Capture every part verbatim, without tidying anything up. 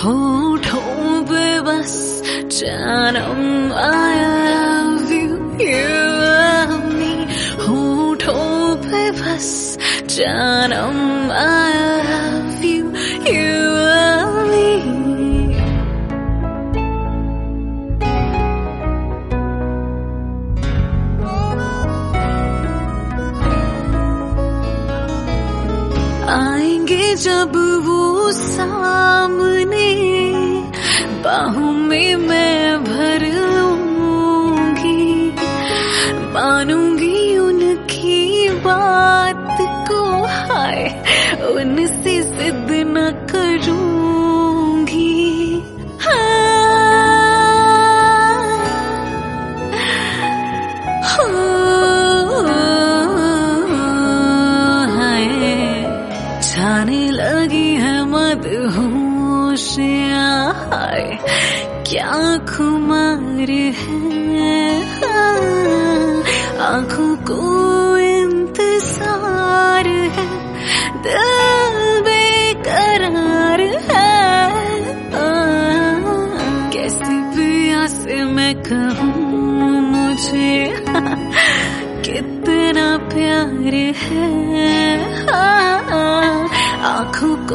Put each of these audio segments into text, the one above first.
होठों पे बस जानम I love you, you love me. होठों पे बस जानम I love you, you love me. आएंगे जब वो सामने, बाहों में मैं भर लूंगी, मानूंगी उनकी बात को, हाय उनसे जिद न करूंगी. जाने लगी है मदहोशियाँ, हाय क्या खुमार है, आँखों को इंतजार है, दिल बेकरार है. कैसी पिया से मैं कहूँ मुझे कितना प्यार है. आँखों को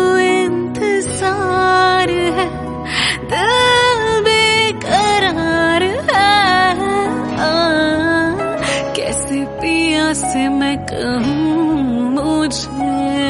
इंतजार है, दिल बेकरार है. कैसे पिया से मैं कहूँ मुझे.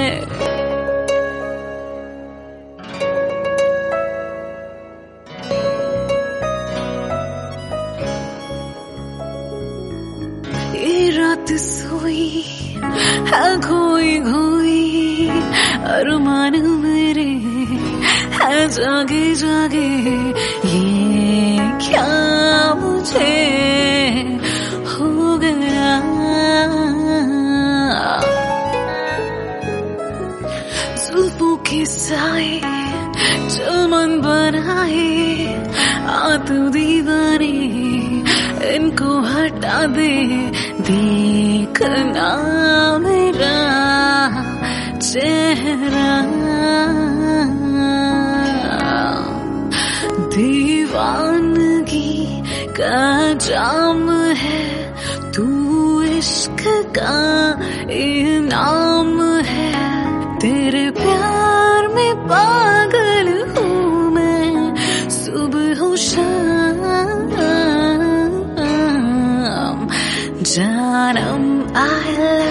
ये रात सोई है खोई खोई, अरमान मेरे है जागे जागे. ये क्या मुझे हो गया, जुल्फों के साए चमन बनाए, आ तू दीवाने इनको हटा दे. देखना मेरा चेहरा, दीवानगी का जाम है, तू इश्क का इनाम है. तेरे प्यार में पागल हूँ मैं, सुबह हो शाम. जानम I